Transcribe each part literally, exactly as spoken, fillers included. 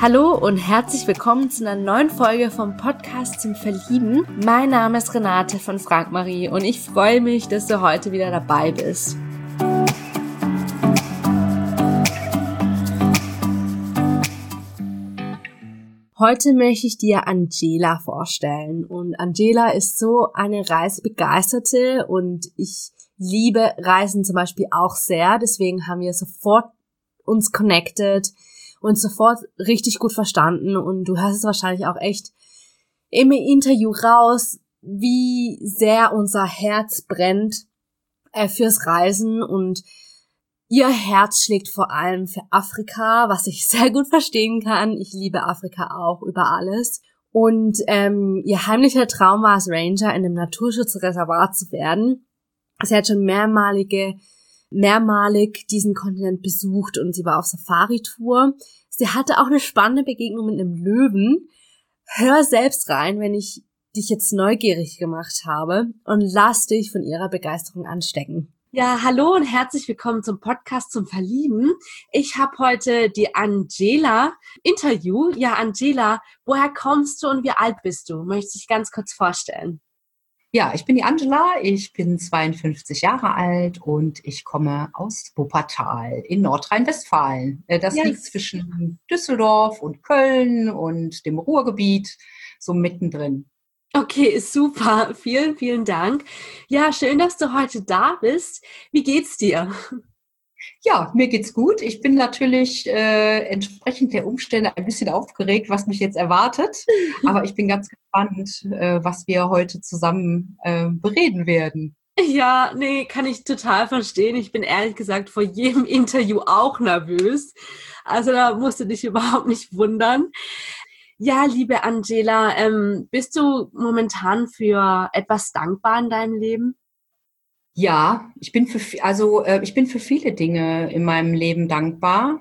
Hallo und herzlich willkommen zu einer neuen Folge vom Podcast zum Verlieben. Mein Name ist Renate von Frank Marie und ich freue mich, dass du heute wieder dabei bist. Heute möchte ich dir Angela vorstellen und Angela ist so eine Reisebegeisterte und ich liebe Reisen zum Beispiel auch sehr, deswegen haben wir sofort uns connected und sofort richtig gut verstanden und du hörst es wahrscheinlich auch echt im Interview raus, wie sehr unser Herz brennt äh, fürs Reisen und ihr Herz schlägt vor allem für Afrika, was ich sehr gut verstehen kann. Ich liebe Afrika auch über alles. Und ähm, ihr heimlicher Traum war es, Ranger in einem Naturschutzreservat zu werden. Sie hat schon mehrmalige, mehrmalig diesen Kontinent besucht und sie war auf Safari-Tour. Sie hatte auch eine spannende Begegnung mit einem Löwen. Hör selbst rein, wenn ich dich jetzt neugierig gemacht habe und lass dich von ihrer Begeisterung anstecken. Ja, hallo und herzlich willkommen zum Podcast zum Verlieben. Ich habe heute die Angela Interview. Ja, Angela, woher kommst du und wie alt bist du? Möchtest du dich ganz kurz vorstellen? Ja, ich bin die Angela, ich bin zweiundfünfzig Jahre alt und ich komme aus Wuppertal in Nordrhein-Westfalen. Das yes. liegt zwischen Düsseldorf und Köln und dem Ruhrgebiet, so mittendrin. Okay, super. Vielen, vielen Dank. Ja, schön, dass du heute da bist. Wie geht's dir? Ja, mir geht's gut. Ich bin natürlich äh, entsprechend der Umstände ein bisschen aufgeregt, was mich jetzt erwartet. Aber ich bin ganz gespannt, äh, was wir heute zusammen äh, bereden werden. Ja, nee, kann ich total verstehen. Ich bin ehrlich gesagt vor jedem Interview auch nervös. Also da musst du dich überhaupt nicht wundern. Ja, liebe Angela, ähm, bist du momentan für etwas dankbar in deinem Leben? Ja, ich bin für also äh, ich bin für viele Dinge in meinem Leben dankbar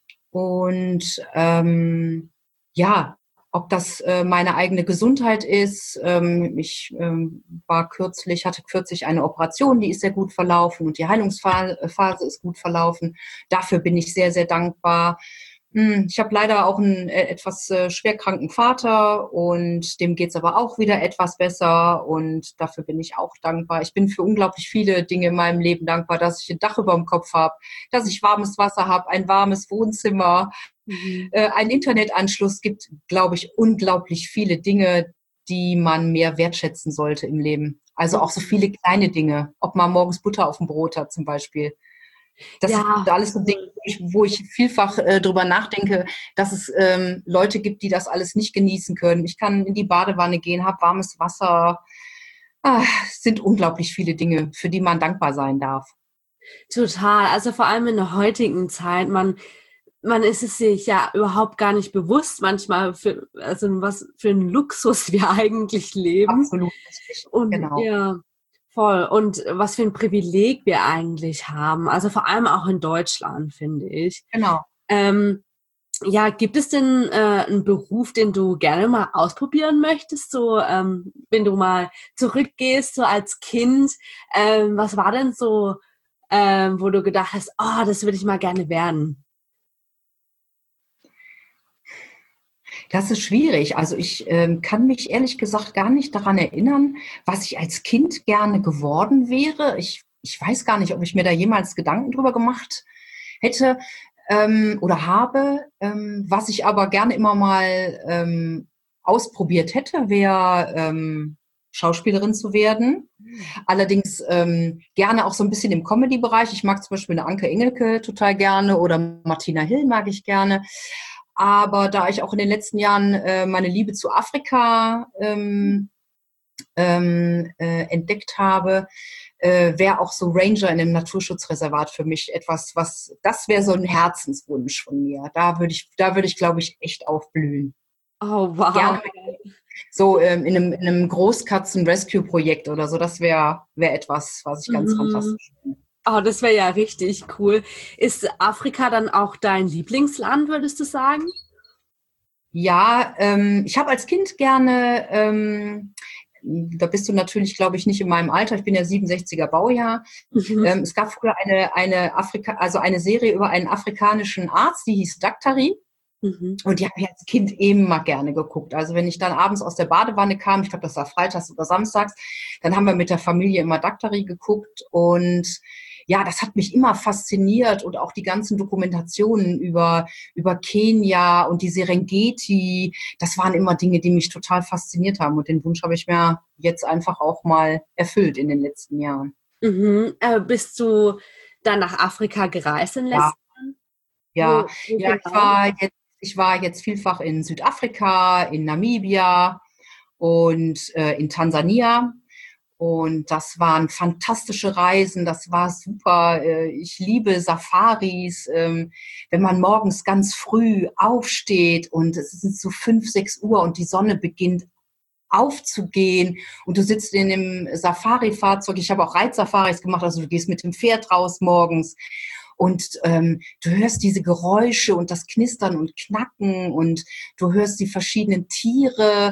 und ähm, ja, ob das äh, meine eigene Gesundheit ist. Ähm, ich ähm, war kürzlich, hatte kürzlich eine Operation, die ist sehr gut verlaufen und die Heilungsphase ist gut verlaufen. Dafür bin ich sehr, sehr dankbar. Ich habe leider auch einen äh, etwas äh, schwerkranken Vater und dem geht's aber auch wieder etwas besser und dafür bin ich auch dankbar. Ich bin für unglaublich viele Dinge in meinem Leben dankbar, dass ich ein Dach über dem Kopf habe, dass ich warmes Wasser habe, ein warmes Wohnzimmer, mhm. äh, einen Internetanschluss. Es gibt, glaube ich, unglaublich viele Dinge, die man mehr wertschätzen sollte im Leben. Also auch so viele kleine Dinge, ob man morgens Butter auf dem Brot hat zum Beispiel. Das ja. sind alles so Dinge, wo ich vielfach äh, drüber nachdenke, dass es ähm, Leute gibt, die das alles nicht genießen können. Ich kann in die Badewanne gehen, habe warmes Wasser. Ah, es sind unglaublich viele Dinge, für die man dankbar sein darf. Total. Also vor allem in der heutigen Zeit, man, man ist es sich ja überhaupt gar nicht bewusst manchmal, für, also was für einen Luxus wir eigentlich leben. Absolut. Und genau. Ja. Voll. Und was für ein Privileg wir eigentlich haben. Also vor allem auch in Deutschland, finde ich. Genau. Ähm, ja, gibt es denn äh, einen Beruf, den du gerne mal ausprobieren möchtest? So, ähm, wenn du mal zurückgehst, so als Kind, ähm, was war denn so, ähm, wo du gedacht hast, oh, das würde ich mal gerne werden? Das ist schwierig. Also ich ähm, kann mich ehrlich gesagt gar nicht daran erinnern, was ich als Kind gerne geworden wäre. Ich, ich weiß gar nicht, ob ich mir da jemals Gedanken drüber gemacht hätte ähm, oder habe. Ähm, was ich aber gerne immer mal ähm, ausprobiert hätte, wäre ähm, Schauspielerin zu werden. Allerdings ähm, gerne auch so ein bisschen im Comedy-Bereich. Ich mag zum Beispiel eine Anke Engelke total gerne oder Martina Hill mag ich gerne. Aber da ich auch in den letzten Jahren äh, meine Liebe zu Afrika ähm, ähm, äh, entdeckt habe, äh, wäre auch so Ranger in einem Naturschutzreservat für mich etwas, was, das wäre so ein Herzenswunsch von mir. Da würde ich, da würde ich, glaube ich, echt aufblühen. Oh, wow. Gerne so ähm, in einem, in einem Großkatzen-Rescue-Projekt oder so, das wäre wär etwas, was ich ganz mhm. fantastisch finde. Oh, das wäre ja richtig cool. Ist Afrika dann auch dein Lieblingsland, würdest du sagen? Ja, ähm, ich habe als Kind gerne, ähm, da bist du natürlich, glaube ich, nicht in meinem Alter, ich bin ja siebenundsechziger Baujahr. Mhm. Ähm, es gab früher eine, eine Afrika, also eine Serie über einen afrikanischen Arzt, die hieß Daktari. Mhm. Und die habe ich als Kind immer gerne geguckt. Also wenn ich dann abends aus der Badewanne kam, ich glaube, das war freitags oder samstags, dann haben wir mit der Familie immer Daktari geguckt. Und ja, das hat mich immer fasziniert. Und auch die ganzen Dokumentationen über, über Kenia und die Serengeti, das waren immer Dinge, die mich total fasziniert haben. Und den Wunsch habe ich mir jetzt einfach auch mal erfüllt in den letzten Jahren. Mhm. Äh, bist du dann nach Afrika gereist in den Ja, letzten Jahren? ja, Wo, wo ja, ich genau? war jetzt, ich war jetzt vielfach in Südafrika, in Namibia und äh, in Tansania. Und das waren fantastische Reisen, das war super. Äh, Ich liebe Safaris, ähm, wenn man morgens ganz früh aufsteht und es ist so fünf, sechs Uhr und die Sonne beginnt aufzugehen und du sitzt in dem Safari-Fahrzeug. Ich habe auch Reitsafaris gemacht, also du gehst mit dem Pferd raus morgens und ähm, du hörst diese Geräusche und das Knistern und Knacken und du hörst die verschiedenen Tiere,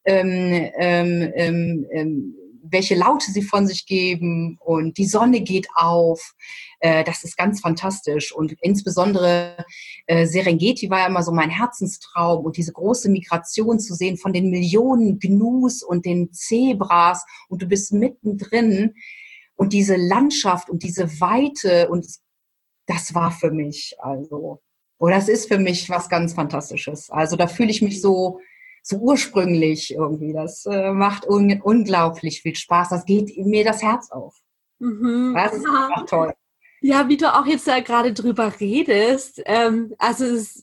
ähm, ähm, ähm, ähm, welche Laute sie von sich geben und die Sonne geht auf. Äh, das ist ganz fantastisch und insbesondere äh, Serengeti war ja immer so mein Herzenstraum und diese große Migration zu sehen von den Millionen Gnus und den Zebras und du bist mittendrin und diese Landschaft und diese Weite und das war für mich, also, oder das ist für mich was ganz Fantastisches. Also da fühle ich mich so, so ursprünglich irgendwie. Das äh, macht un unglaublich viel Spaß. Das geht mir das Herz auf. Mhm. Das ist Ja. einfach toll. Ja, wie du auch jetzt da gerade drüber redest, ähm, also es,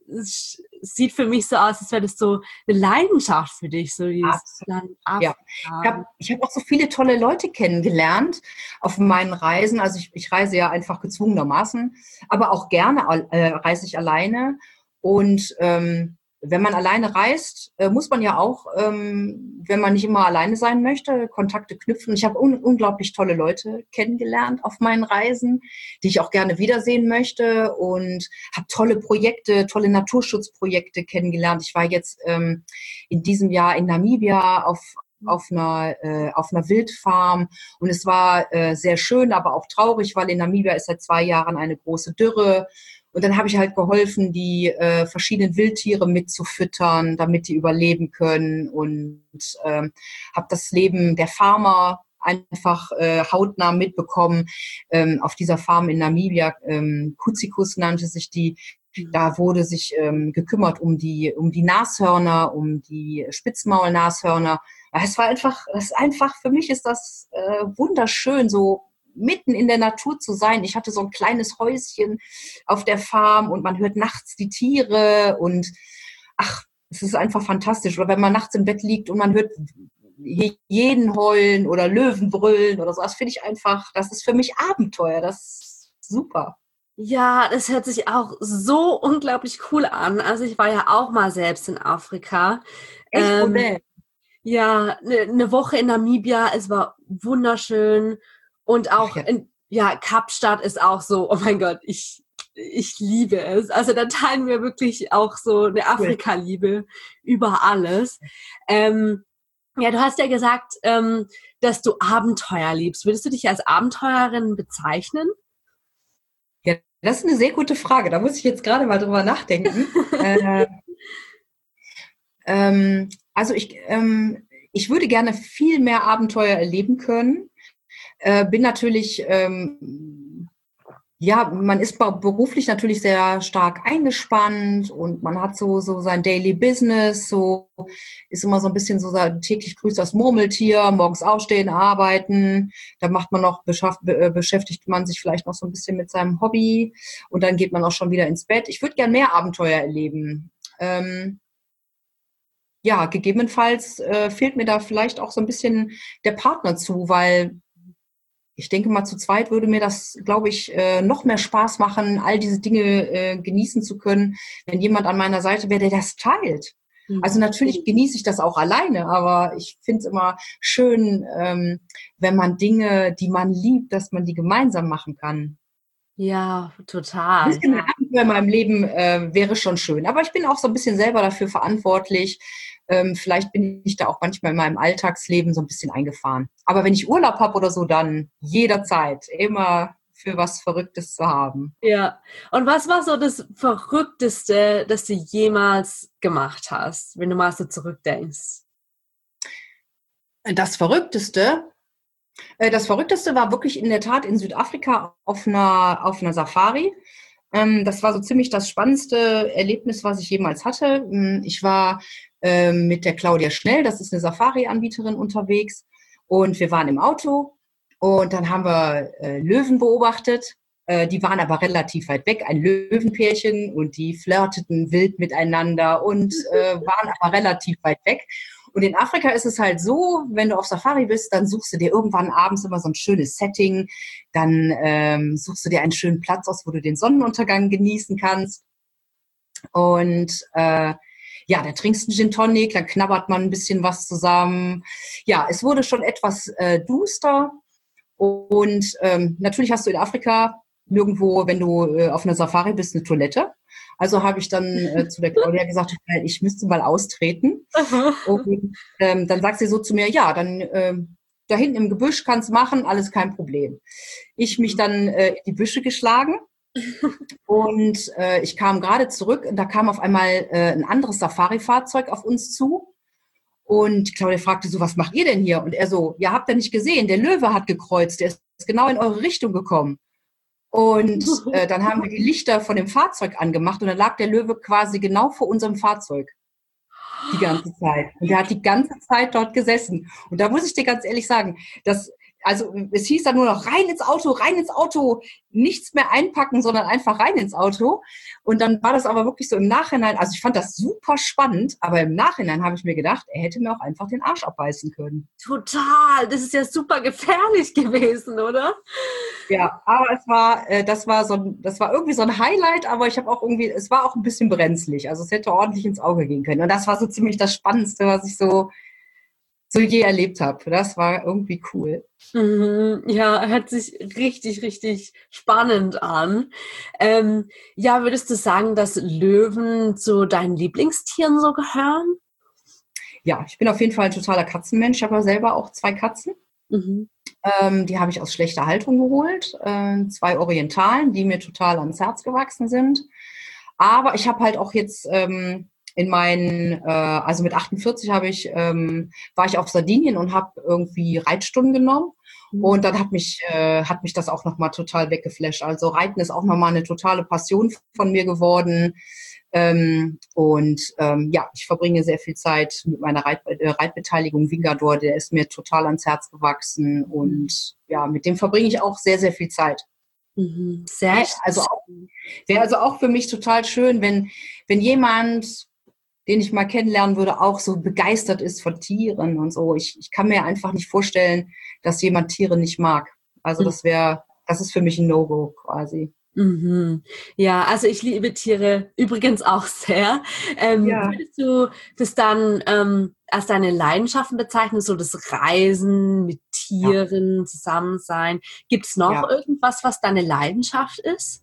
es sieht für mich so aus, als wäre das so eine Leidenschaft für dich, so dieses Absolut. Land Ja, ich Afrika. habe ich hab auch so viele tolle Leute kennengelernt auf meinen Reisen. Also ich, ich reise ja einfach gezwungenermaßen, aber auch gerne äh, reise ich alleine. Und ähm, wenn man alleine reist, äh, muss man ja auch, ähm, wenn man nicht immer alleine sein möchte, Kontakte knüpfen. Ich habe un unglaublich tolle Leute kennengelernt auf meinen Reisen, die ich auch gerne wiedersehen möchte und habe tolle Projekte, tolle Naturschutzprojekte kennengelernt. Ich war jetzt ähm, in diesem Jahr in Namibia auf auf einer, äh, auf einer Wildfarm und es war äh, sehr schön, aber auch traurig, weil in Namibia ist seit zwei Jahren eine große Dürre und dann habe ich halt geholfen, die äh, verschiedenen Wildtiere mitzufüttern, damit die überleben können und ähm, habe das Leben der Farmer einfach äh, hautnah mitbekommen. Ähm, auf dieser Farm in Namibia, ähm, Kuzikus nannte sich die, da wurde sich ähm, gekümmert um die, um die Nashörner, um die Spitzmaulnashörner. Es war einfach, das ist einfach, für mich ist das äh, wunderschön, so mitten in der Natur zu sein. Ich hatte so ein kleines Häuschen auf der Farm und man hört nachts die Tiere und ach, es ist einfach fantastisch. Oder wenn man nachts im Bett liegt und man hört Hyänen heulen oder Löwen brüllen oder so, das finde ich einfach, das ist für mich Abenteuer, das ist super. Ja, das hört sich auch so unglaublich cool an. Also ich war ja auch mal selbst in Afrika. Echt, wo Ähm, denn? ja, eine ne Woche in Namibia, es war wunderschön. Und Ach auch ja, in, ja, Kapstadt ist auch so, oh mein Gott, ich, ich liebe es. Also da teilen wir wirklich auch so eine cool. Afrika-Liebe über alles. Ähm, ja, du hast ja gesagt, ähm, dass du Abenteuer liebst. Würdest du dich als Abenteurerin bezeichnen? Ja, das ist eine sehr gute Frage. Da muss ich jetzt gerade mal drüber nachdenken. Äh, ähm, also ich, ähm, ich würde gerne viel mehr Abenteuer erleben können. Äh, bin natürlich, ähm, ja, man ist beruflich natürlich sehr stark eingespannt und man hat so, so sein Daily Business, so ist immer so ein bisschen so sein täglich grüßt das Murmeltier, morgens aufstehen, arbeiten, dann macht man noch, beschäftigt man sich vielleicht noch so ein bisschen mit seinem Hobby und dann geht man auch schon wieder ins Bett. Ich würde gern mehr Abenteuer erleben. Ähm, ja, gegebenenfalls äh, fehlt mir da vielleicht auch so ein bisschen der Partner zu, weil ich denke mal, zu zweit würde mir das, glaube ich, äh, noch mehr Spaß machen, all diese Dinge äh, genießen zu können, wenn jemand an meiner Seite wäre, der das teilt. Also Mhm. natürlich genieße ich das auch alleine, aber ich finde es immer schön, ähm, wenn man Dinge, die man liebt, dass man die gemeinsam machen kann. Ja, Ein total. bisschen mehr Abenteuer in meinem Leben äh, wäre schon schön. Aber ich bin auch so ein bisschen selber dafür verantwortlich. Ähm, vielleicht bin ich da auch manchmal in meinem Alltagsleben so ein bisschen eingefahren. Aber wenn ich Urlaub habe oder so, dann jederzeit immer für was Verrücktes zu haben. Ja. Und was war so das Verrückteste, das du jemals gemacht hast, wenn du mal so zurückdenkst? Das Verrückteste, äh, das Verrückteste war wirklich in der Tat in Südafrika auf einer, auf einer Safari. Ähm, das war so ziemlich das spannendste Erlebnis, was ich jemals hatte. Ich war ähm, mit der Claudia Schnell, das ist eine Safari-Anbieterin, unterwegs, und wir waren im Auto und dann haben wir äh, Löwen beobachtet. Äh, die waren aber relativ weit weg, ein Löwenpärchen, und die flirteten wild miteinander und äh, waren aber relativ weit weg. Und in Afrika ist es halt so, wenn du auf Safari bist, dann suchst du dir irgendwann abends immer so ein schönes Setting, dann ähm, suchst du dir einen schönen Platz aus, wo du den Sonnenuntergang genießen kannst. Und äh, ja, da trinkst du einen Gin Tonic, dann knabbert man ein bisschen was zusammen. Ja, es wurde schon etwas äh, duster. Und ähm, natürlich hast du in Afrika nirgendwo, wenn du äh, auf einer Safari bist, eine Toilette. Also habe ich dann äh, zu der Claudia gesagt, ich müsste mal austreten. Und ähm, dann sagt sie so zu mir, ja, dann ähm, da hinten im Gebüsch kannst du machen, alles kein Problem. Ich mich dann äh, in die Büsche geschlagen und äh, ich kam gerade zurück und da kam auf einmal äh, ein anderes Safari-Fahrzeug auf uns zu. Und Claudia fragte so, was macht ihr denn hier? Und er so, ja, habt ihr nicht gesehen, der Löwe hat gekreuzt, der ist genau in eure Richtung gekommen. Und äh, dann haben wir die Lichter von dem Fahrzeug angemacht und dann lag der Löwe quasi genau vor unserem Fahrzeug die ganze Zeit. Und der hat die ganze Zeit dort gesessen. Und da muss ich dir ganz ehrlich sagen, dass, also es hieß dann nur noch rein ins Auto, rein ins Auto, nichts mehr einpacken, sondern einfach rein ins Auto. Und dann war das aber wirklich so im Nachhinein, also ich fand das super spannend, aber im Nachhinein habe ich mir gedacht, er hätte mir auch einfach den Arsch abbeißen können. Total, das ist ja super gefährlich gewesen, oder? Ja, aber es war, äh, das war so, ein, das war irgendwie so ein Highlight, aber ich habe auch irgendwie, es war auch ein bisschen brenzlig, also es hätte ordentlich ins Auge gehen können. Und das war so ziemlich das Spannendste, was ich so so je erlebt habe. Das war irgendwie cool. Mhm, ja, hört sich richtig, richtig spannend an. Ähm, ja, würdest du sagen, dass Löwen zu deinen Lieblingstieren so gehören? Ja, ich bin auf jeden Fall ein totaler Katzenmensch. Ich habe ja selber auch zwei Katzen. Mhm. Ähm, die habe ich aus schlechter Haltung geholt. Äh, zwei Orientalen, die mir total ans Herz gewachsen sind. Aber ich habe halt auch jetzt ähm, in meinen, äh, also mit achtundvierzig habe ich, ähm, war ich auf Sardinien und habe irgendwie Reitstunden genommen. Mhm. Und dann hat mich, äh, hat mich das auch nochmal total weggeflasht. Also Reiten ist auch nochmal eine totale Passion von mir geworden. Ähm, und ähm, ja, ich verbringe sehr viel Zeit mit meiner Reit äh, Reitbeteiligung Vingador, der ist mir total ans Herz gewachsen. Und ja, mit dem verbringe ich auch sehr, sehr viel Zeit. Mhm. Sehr also auch, wäre also auch für mich total schön, wenn, wenn jemand, den ich mal kennenlernen würde, auch so begeistert ist von Tieren und so. Ich, ich kann mir einfach nicht vorstellen, dass jemand Tiere nicht mag. Also das wäre, das ist für mich ein No-Go quasi. Mhm. Ja, also ich liebe Tiere übrigens auch sehr. Ähm, Ja. Würdest du das dann ähm, als deine Leidenschaften bezeichnen, so das Reisen mit Tieren, ja. zusammen sein? Gibt es noch ja. irgendwas, was deine Leidenschaft ist?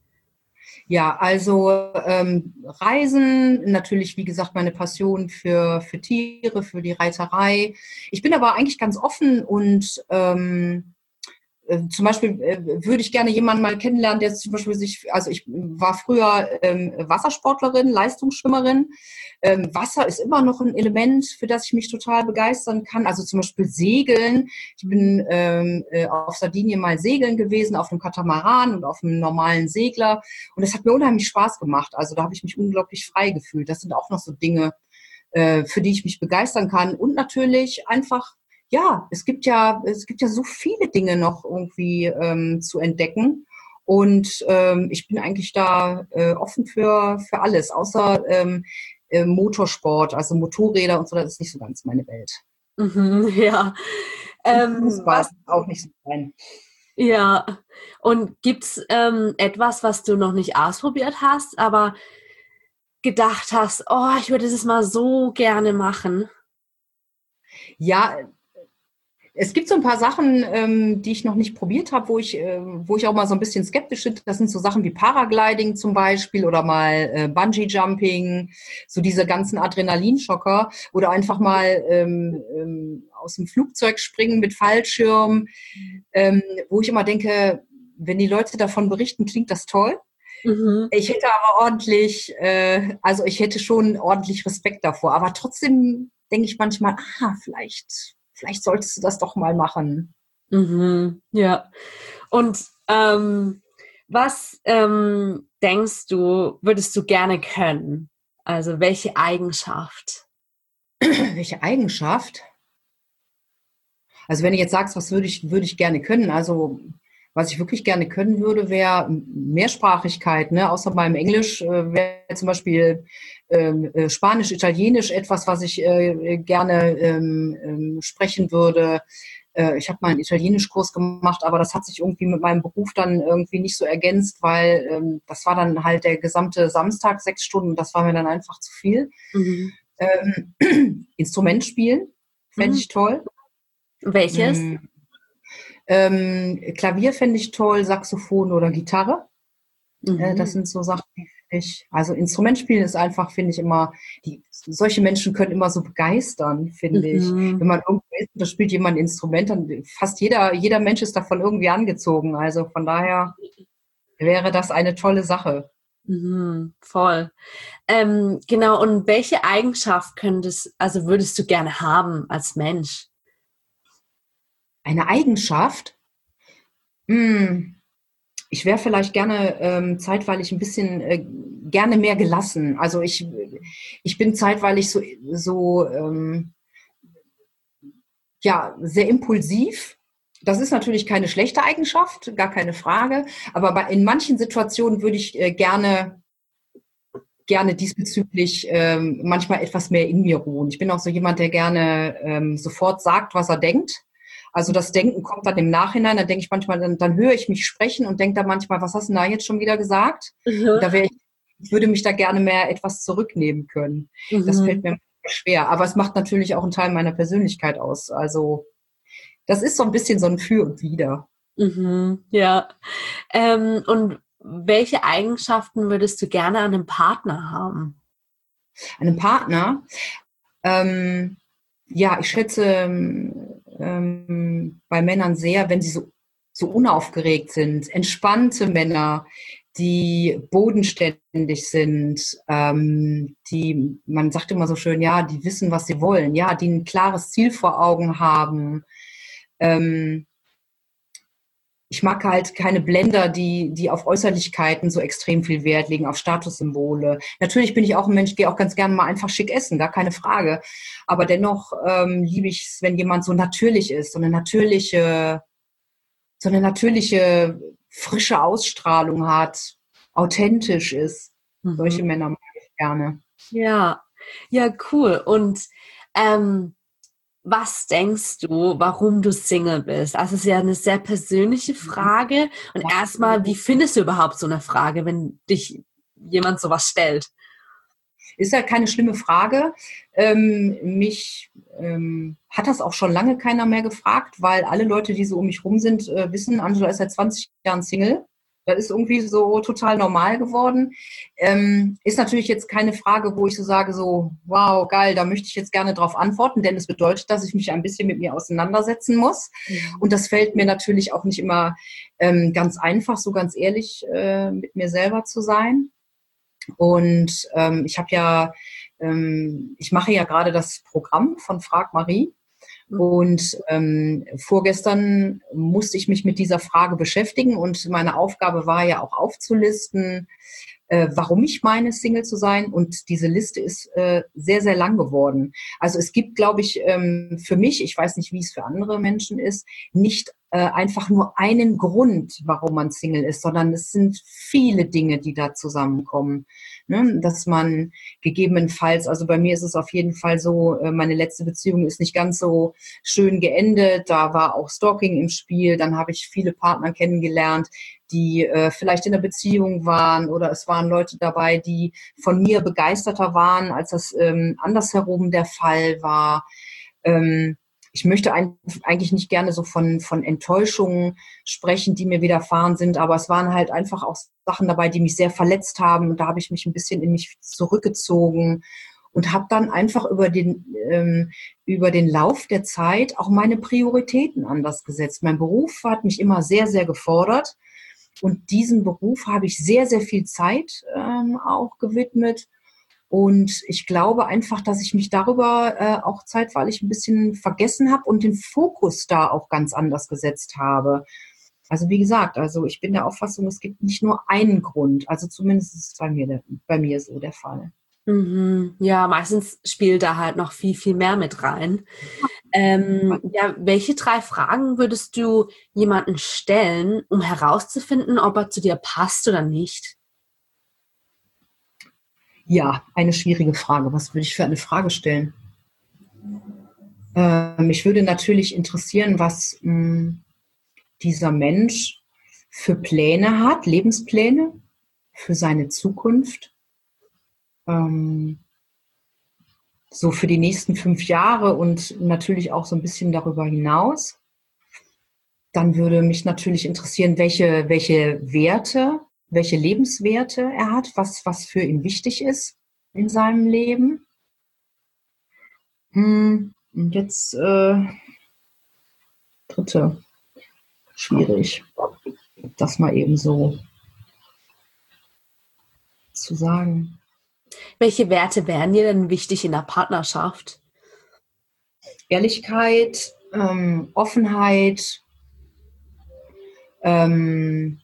Ja, also ähm, Reisen, natürlich, wie gesagt, meine Passion für, für Tiere, für die Reiterei. Ich bin aber eigentlich ganz offen und ähm, äh, zum Beispiel äh, würde ich gerne jemanden mal kennenlernen, der zum Beispiel sich, also ich war früher ähm, Wassersportlerin, Leistungsschwimmerin. Ähm, Wasser ist immer noch ein Element, für das ich mich total begeistern kann. Also zum Beispiel Segeln. Ich bin ähm, äh, auf Sardinien mal segeln gewesen, auf einem Katamaran und auf einem normalen Segler. Und das hat mir unheimlich Spaß gemacht. Also da habe ich mich unglaublich frei gefühlt. Das sind auch noch so Dinge, äh, für die ich mich begeistern kann. Und natürlich einfach, ja, es gibt ja, es gibt ja so viele Dinge noch irgendwie ähm, zu entdecken. Und ähm, ich bin eigentlich da äh, offen für, für alles, außer ähm, äh, Motorsport, also Motorräder und so, das ist nicht so ganz meine Welt. Mhm, ja. Ähm, Fußball ist auch nicht so rein. Ja, und gibt's ähm, etwas, was du noch nicht ausprobiert hast, aber gedacht hast, oh, ich würde das mal so gerne machen? Ja, es gibt so ein paar Sachen, ähm, die ich noch nicht probiert habe, wo ich, äh, wo ich auch mal so ein bisschen skeptisch bin. Das sind so Sachen wie Paragliding zum Beispiel oder mal äh, Bungee-Jumping, so diese ganzen Adrenalinschocker oder einfach mal ähm, ähm, aus dem Flugzeug springen mit Fallschirm, ähm, wo ich immer denke, wenn die Leute davon berichten, klingt das toll. Mhm. Ich hätte aber ordentlich, äh, also ich hätte schon ordentlich Respekt davor. Aber trotzdem denke ich manchmal, ah, vielleicht, vielleicht solltest du das doch mal machen. Mhm. Ja. Und ähm, was ähm, denkst du, würdest du gerne können? Also welche Eigenschaft? Welche Eigenschaft? Also wenn du jetzt sagst, was würde ich, würde ich gerne können, also was ich wirklich gerne können würde, wäre Mehrsprachigkeit, ne? Außer meinem Englisch äh, wäre zum Beispiel ähm, äh, Spanisch, Italienisch etwas, was ich äh, gerne ähm, ähm, sprechen würde. Äh, ich habe mal einen Italienischkurs gemacht, aber das hat sich irgendwie mit meinem Beruf dann irgendwie nicht so ergänzt, weil ähm, das war dann halt der gesamte Samstag, sechs Stunden, das war mir dann einfach zu viel. Mhm. Ähm, Instrument spielen, fände Mhm. ich toll. Welches? Mm, ähm, Klavier fände ich toll, Saxophon oder Gitarre. Äh, das Mhm. sind so Sachen, die finde ich, also Instrument spielen ist einfach, finde ich immer, die, solche Menschen können immer so begeistern, finde ich. Mhm. Wenn man irgendwo ist und da spielt jemand ein Instrument, dann fast jeder, jeder Mensch ist davon irgendwie angezogen. Also von daher wäre das eine tolle Sache. Mhm. Voll. Ähm, genau, und welche Eigenschaft könntest, also würdest du gerne haben als Mensch? Eine Eigenschaft, hm, ich wäre vielleicht gerne ähm, zeitweilig ein bisschen äh, gerne mehr gelassen. Also ich, ich bin zeitweilig so, so ähm, ja, sehr impulsiv. Das ist natürlich keine schlechte Eigenschaft, gar keine Frage. Aber bei, in manchen Situationen würde ich äh, gerne, gerne diesbezüglich ähm, manchmal etwas mehr in mir ruhen. Ich bin auch so jemand, der gerne ähm, sofort sagt, was er denkt. Also das Denken kommt dann im Nachhinein. Dann denke ich manchmal, dann, dann höre ich mich sprechen und denke dann manchmal, was hast du denn da jetzt schon wieder gesagt? Und Mhm. da wäre ich, ich würde mich da gerne mehr etwas zurücknehmen können. Das fällt Mhm. mir schwer. Aber es macht natürlich auch einen Teil meiner Persönlichkeit aus. Also das ist so ein bisschen so ein Für und Wider. Mhm. Ja. Ähm, und welche Eigenschaften würdest du gerne an einem Partner haben? Einem Partner, ähm, ja, ich schätze ähm, bei Männern sehr, wenn sie so, so unaufgeregt sind, entspannte Männer, die bodenständig sind, ähm, die, man sagt immer so schön, ja, die wissen, was sie wollen, ja, die ein klares Ziel vor Augen haben. Ähm, Ich mag halt keine Blender, die, die auf Äußerlichkeiten so extrem viel Wert legen, auf Statussymbole. Natürlich bin ich auch ein Mensch, gehe auch ganz gerne mal einfach schick essen, gar keine Frage. Aber dennoch ähm, liebe ich es, wenn jemand so natürlich ist, so eine natürliche, so eine natürliche, frische Ausstrahlung hat, authentisch ist. Mhm. Solche Männer mag ich gerne. Ja, ja, cool. Und ähm, was denkst du, warum du Single bist? Also es ist ja eine sehr persönliche Frage. Und erstmal, wie findest du überhaupt so eine Frage, wenn dich jemand sowas stellt? Ist ja keine schlimme Frage. Ähm, mich ähm, hat das auch schon lange keiner mehr gefragt, weil alle Leute, die so um mich rum sind, äh, wissen, Angela ist seit zwanzig Jahren Single. Das ist irgendwie so total normal geworden. Ähm, ist natürlich jetzt keine Frage, wo ich so sage, so, wow, geil, da möchte ich jetzt gerne drauf antworten, denn es bedeutet, dass ich mich ein bisschen mit mir auseinandersetzen muss. Mhm. Und das fällt mir natürlich auch nicht immer ähm, ganz einfach, so ganz ehrlich äh, mit mir selber zu sein. Und ähm, ich habe ja, ähm, ich mache ja gerade das Programm von Frag Marie. Und ähm, vorgestern musste ich mich mit dieser Frage beschäftigen und meine Aufgabe war ja auch aufzulisten, äh, warum ich meine, Single zu sein. Und diese Liste ist äh, sehr, sehr lang geworden. Also es gibt, glaube ich, ähm, für mich, ich weiß nicht, wie es für andere Menschen ist, nicht äh, einfach nur einen Grund, warum man Single ist, sondern es sind viele Dinge, die da zusammenkommen. Ne? Dass man gegebenenfalls, also bei mir ist es auf jeden Fall so, äh, meine letzte Beziehung ist nicht ganz so schön geendet. Da war auch Stalking im Spiel. Dann habe ich viele Partner kennengelernt, die äh, vielleicht in einer Beziehung waren, oder es waren Leute dabei, die von mir begeisterter waren, als das ähm, andersherum der Fall war. Ähm, ich möchte ein, eigentlich nicht gerne so von, von Enttäuschungen sprechen, die mir widerfahren sind, aber es waren halt einfach auch Sachen dabei, die mich sehr verletzt haben. Und da habe ich mich ein bisschen in mich zurückgezogen und habe dann einfach über den, ähm, über den Lauf der Zeit auch meine Prioritäten anders gesetzt. Mein Beruf hat mich immer sehr, sehr gefordert. Und diesem Beruf habe ich sehr, sehr viel Zeit ähm, auch gewidmet. Und ich glaube einfach, dass ich mich darüber äh, auch zeitweilig ein bisschen vergessen habe und den Fokus da auch ganz anders gesetzt habe. Also wie gesagt, also ich bin der Auffassung, es gibt nicht nur einen Grund. Also zumindest ist es bei mir, bei mir so der Fall. Mhm. Ja, meistens spielt da halt noch viel, viel mehr mit rein. Ähm, ja, welche drei Fragen würdest du jemanden stellen, um herauszufinden, ob er zu dir passt oder nicht? Ja, eine schwierige Frage. Was würde ich für eine Frage stellen? Ähm, mich würde natürlich interessieren, was mh, dieser Mensch für Pläne hat, Lebenspläne für seine Zukunft. Ähm, so für die nächsten fünf Jahre und natürlich auch so ein bisschen darüber hinaus. Dann würde mich natürlich interessieren, welche, welche Werte, welche Lebenswerte er hat, was, was für ihn wichtig ist in seinem Leben. Hm, und jetzt äh, dritte, schwierig, das mal eben so zu sagen. Welche Werte wären dir denn wichtig in der Partnerschaft? Ehrlichkeit, ähm, Offenheit, ähm,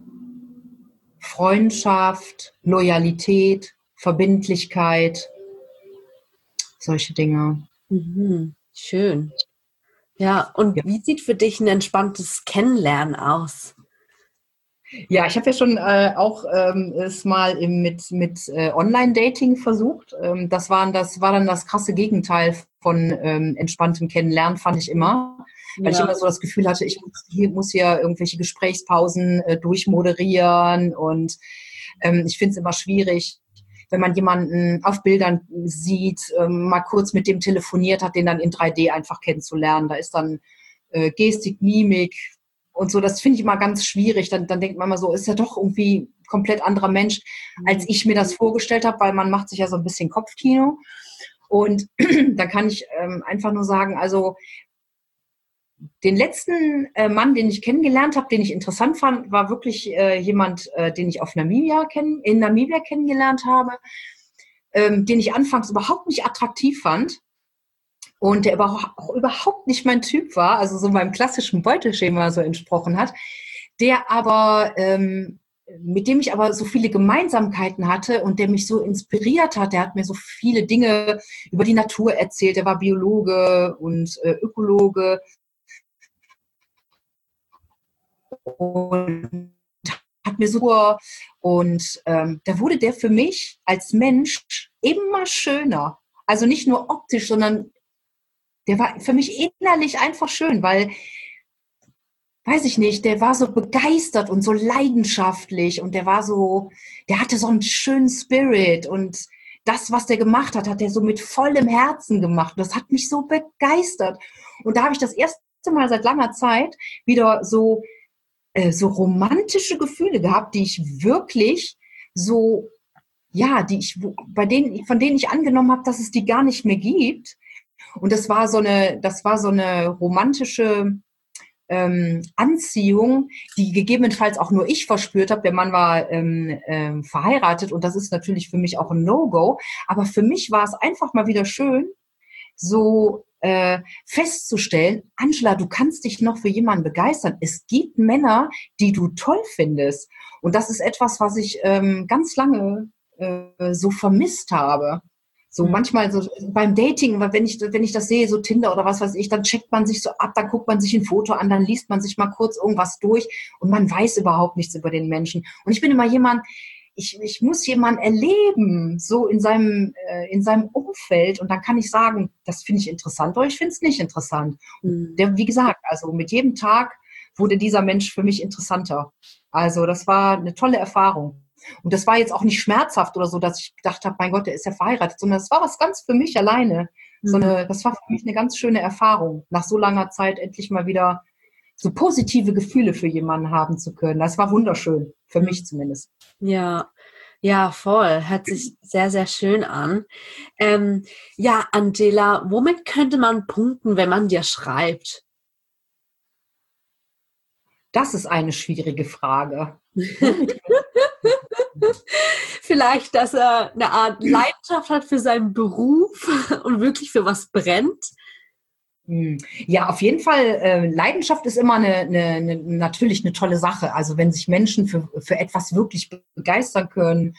Freundschaft, Loyalität, Verbindlichkeit, solche Dinge. Mhm. Schön. Ja, und Ja, wie sieht für dich ein entspanntes Kennenlernen aus? ja ich habe ja schon äh, auch ähm, es mal im, mit, mit äh, Online-Dating versucht. Ähm, das, waren, das war dann das krasse Gegenteil von ähm, entspanntem Kennenlernen, fand ich immer. Weil ich Ja. immer so das Gefühl hatte, ich muss hier, muss hier irgendwelche Gesprächspausen äh, durchmoderieren und ähm, ich finde es immer schwierig, wenn man jemanden auf Bildern sieht, ähm, mal kurz mit dem telefoniert hat, den dann in drei D einfach kennenzulernen. Da ist dann äh, Gestik, Mimik und so. Das finde ich immer ganz schwierig. Dann, dann denkt man immer so, ist ja doch irgendwie ein komplett anderer Mensch, als ich mir das vorgestellt habe, weil man macht sich ja so ein bisschen Kopfkino. Und da kann ich ähm, einfach nur sagen, also den letzten äh, Mann, den ich kennengelernt habe, den ich interessant fand, war wirklich äh, jemand, äh, den ich auf Namibia kenn in Namibia kennengelernt habe, ähm, den ich anfangs überhaupt nicht attraktiv fand und der auch überhaupt nicht mein Typ war, also so meinem klassischen Beuteschema so entsprochen hat, der aber ähm, mit dem ich aber so viele Gemeinsamkeiten hatte und der mich so inspiriert hat. Der hat mir so viele Dinge über die Natur erzählt. Der war Biologe und äh, Ökologe und hat mir so und ähm, da wurde der für mich als Mensch immer schöner. Also nicht nur optisch, sondern der war für mich innerlich einfach schön, weil, weiß ich nicht, der war so begeistert und so leidenschaftlich und der war so, der hatte so einen schönen Spirit und das, was der gemacht hat, hat er so mit vollem Herzen gemacht. Das hat mich so begeistert. Und da habe ich das erste Mal seit langer Zeit wieder so so romantische Gefühle gehabt, die ich wirklich so, ja, die ich, bei denen, von denen ich angenommen habe, dass es die gar nicht mehr gibt. Und das war so eine, das war so eine romantische ähm, Anziehung, die gegebenenfalls auch nur ich verspürt habe. Der Mann war ähm, ähm, verheiratet und das ist natürlich für mich auch ein No-Go. Aber für mich war es einfach mal wieder schön, so äh, festzustellen, Angela, du kannst dich noch für jemanden begeistern. Es gibt Männer, die du toll findest. Und das ist etwas, was ich ähm, ganz lange äh, so vermisst habe. So Mhm. manchmal so beim Dating, wenn ich, wenn ich das sehe, so Tinder oder was weiß ich, dann checkt man sich so ab, dann guckt man sich ein Foto an, dann liest man sich mal kurz irgendwas durch und man weiß überhaupt nichts über den Menschen. Und ich bin immer jemand, ich, ich muss jemanden erleben, so in seinem, äh, in seinem Umfeld. Und dann kann ich sagen, das finde ich interessant oder ich finde es nicht interessant. Mhm. Der, wie gesagt, also mit jedem Tag wurde dieser Mensch für mich interessanter. Also das war eine tolle Erfahrung. Und das war jetzt auch nicht schmerzhaft oder so, dass ich gedacht habe, mein Gott, der ist ja verheiratet, sondern es war was ganz für mich alleine. So eine, das war für mich eine ganz schöne Erfahrung, nach so langer Zeit endlich mal wieder so positive Gefühle für jemanden haben zu können. Das war wunderschön, für mich zumindest. Ja, ja, voll. Hört sich sehr, sehr schön an. Ähm, ja, Angela, womit könnte man punkten, wenn man dir schreibt? Das ist eine schwierige Frage. Vielleicht, dass er eine Art Leidenschaft hat für seinen Beruf und wirklich für was brennt. Ja, auf jeden Fall. Äh, Leidenschaft ist immer eine, eine, eine, natürlich eine tolle Sache. Also wenn sich Menschen für, für etwas wirklich begeistern können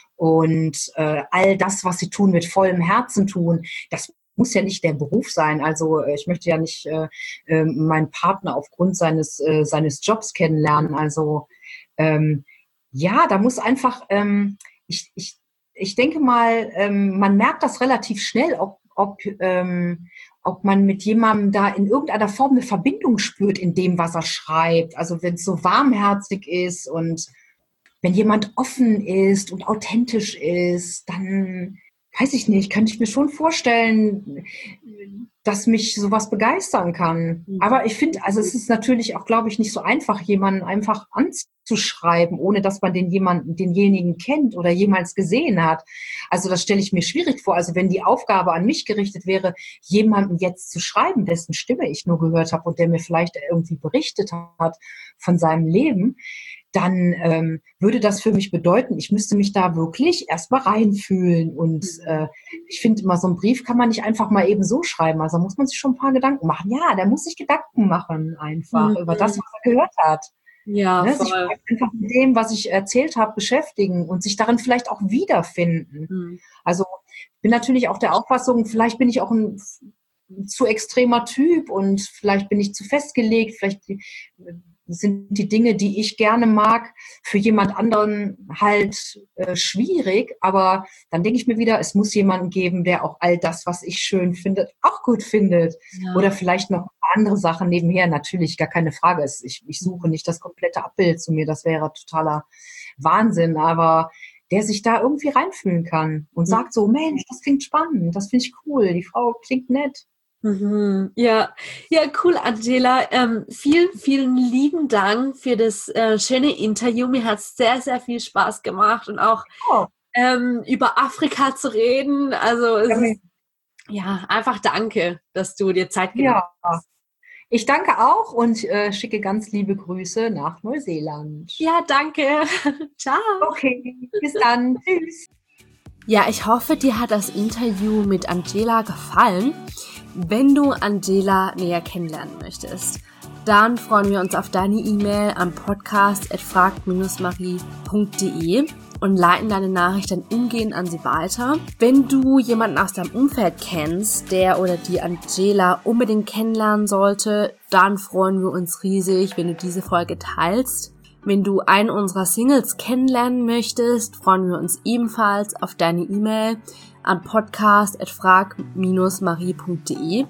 und äh, all das, was sie tun, mit vollem Herzen tun, das muss ja nicht der Beruf sein. Also ich möchte ja nicht äh, äh, meinen Partner aufgrund seines äh, seines Jobs kennenlernen. Also ähm, ja, da muss einfach, ähm, ich, ich, ich denke mal, ähm, man merkt das relativ schnell, ob, ob, ähm, ob man mit jemandem da in irgendeiner Form eine Verbindung spürt in dem, was er schreibt. Also wenn es so warmherzig ist und wenn jemand offen ist und authentisch ist, dann weiß ich nicht, könnte ich mir schon vorstellen, dass mich sowas begeistern kann. Aber ich finde, also es ist natürlich auch, glaube ich, nicht so einfach, jemanden einfach anzuschreiben, ohne dass man den jemanden, denjenigen kennt oder jemals gesehen hat. Also das stelle ich mir schwierig vor. Also wenn die Aufgabe an mich gerichtet wäre, jemanden jetzt zu schreiben, dessen Stimme ich nur gehört habe und der mir vielleicht irgendwie berichtet hat von seinem Leben, dann ähm, würde das für mich bedeuten, ich müsste mich da wirklich erstmal reinfühlen. Und äh, ich finde immer, so einen Brief kann man nicht einfach mal eben so schreiben. Also muss man sich schon ein paar Gedanken machen. Ja, der muss sich Gedanken machen einfach mhm. über das, was er gehört hat. Ja, ne? voll. Sich einfach mit dem, was ich erzählt habe, beschäftigen und sich darin vielleicht auch wiederfinden. Mhm. Also ich bin natürlich auch der Auffassung, vielleicht bin ich auch ein zu extremer Typ und vielleicht bin ich zu festgelegt, vielleicht sind die Dinge, die ich gerne mag, für jemand anderen halt äh, schwierig. Aber dann denke ich mir wieder, es muss jemanden geben, der auch all das, was ich schön finde, auch gut findet. Ja. Oder vielleicht noch andere Sachen nebenher. Natürlich, gar keine Frage. Ich, ich suche nicht das komplette Abbild zu mir. Das wäre totaler Wahnsinn. Aber der sich da irgendwie reinfühlen kann und ja. sagt so, Mensch, das klingt spannend, das finde ich cool, die Frau klingt nett. Mhm. Ja, ja, cool, Angela. Ähm, vielen, vielen lieben Dank für das äh, schöne Interview. Mir hat es sehr, sehr viel Spaß gemacht und auch oh. ähm, über Afrika zu reden. Also es okay. ist, ja, einfach danke, dass du dir Zeit genommen ja. hast. Ich danke auch und äh, schicke ganz liebe Grüße nach Neuseeland. Ja, danke. Ciao. Okay, bis dann. Tschüss. Ja, ich hoffe, dir hat das Interview mit Angela gefallen. Wenn du Angela näher kennenlernen möchtest, dann freuen wir uns auf deine E-Mail am podcast at frag marie punkt de und leiten deine Nachricht dann umgehend an sie weiter. Wenn du jemanden aus deinem Umfeld kennst, der oder die Angela unbedingt kennenlernen sollte, dann freuen wir uns riesig, wenn du diese Folge teilst. Wenn du einen unserer Singles kennenlernen möchtest, freuen wir uns ebenfalls auf deine E-Mail an podcast at frag marie punkt de.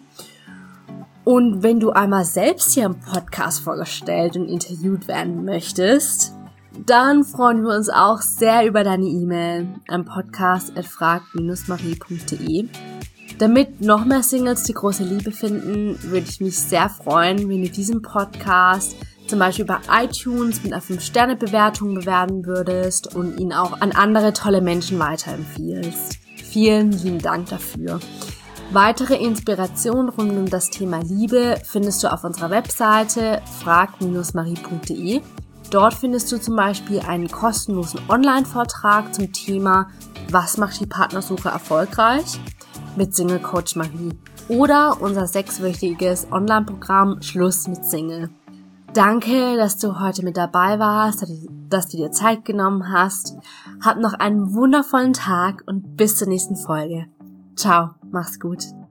Und wenn du einmal selbst hier im Podcast vorgestellt und interviewt werden möchtest, dann freuen wir uns auch sehr über deine E-Mail an podcast at frag marie punkt de. Damit noch mehr Singles die große Liebe finden, würde ich mich sehr freuen, wenn du diesen Podcast zum Beispiel bei iTunes mit einer fünf Sterne Bewertung bewerben würdest und ihn auch an andere tolle Menschen weiterempfiehlst. Vielen lieben Dank dafür. Weitere Inspirationen rund um das Thema Liebe findest du auf unserer Webseite frag marie punkt de. Dort findest du zum Beispiel einen kostenlosen Online-Vortrag zum Thema Was macht die Partnersuche erfolgreich? Mit Single Coach Marie. Oder unser sechswöchiges Online-Programm Schluss mit Single. Danke, dass du heute mit dabei warst, dass du dir Zeit genommen hast. Hab noch einen wundervollen Tag und bis zur nächsten Folge. Ciao, mach's gut.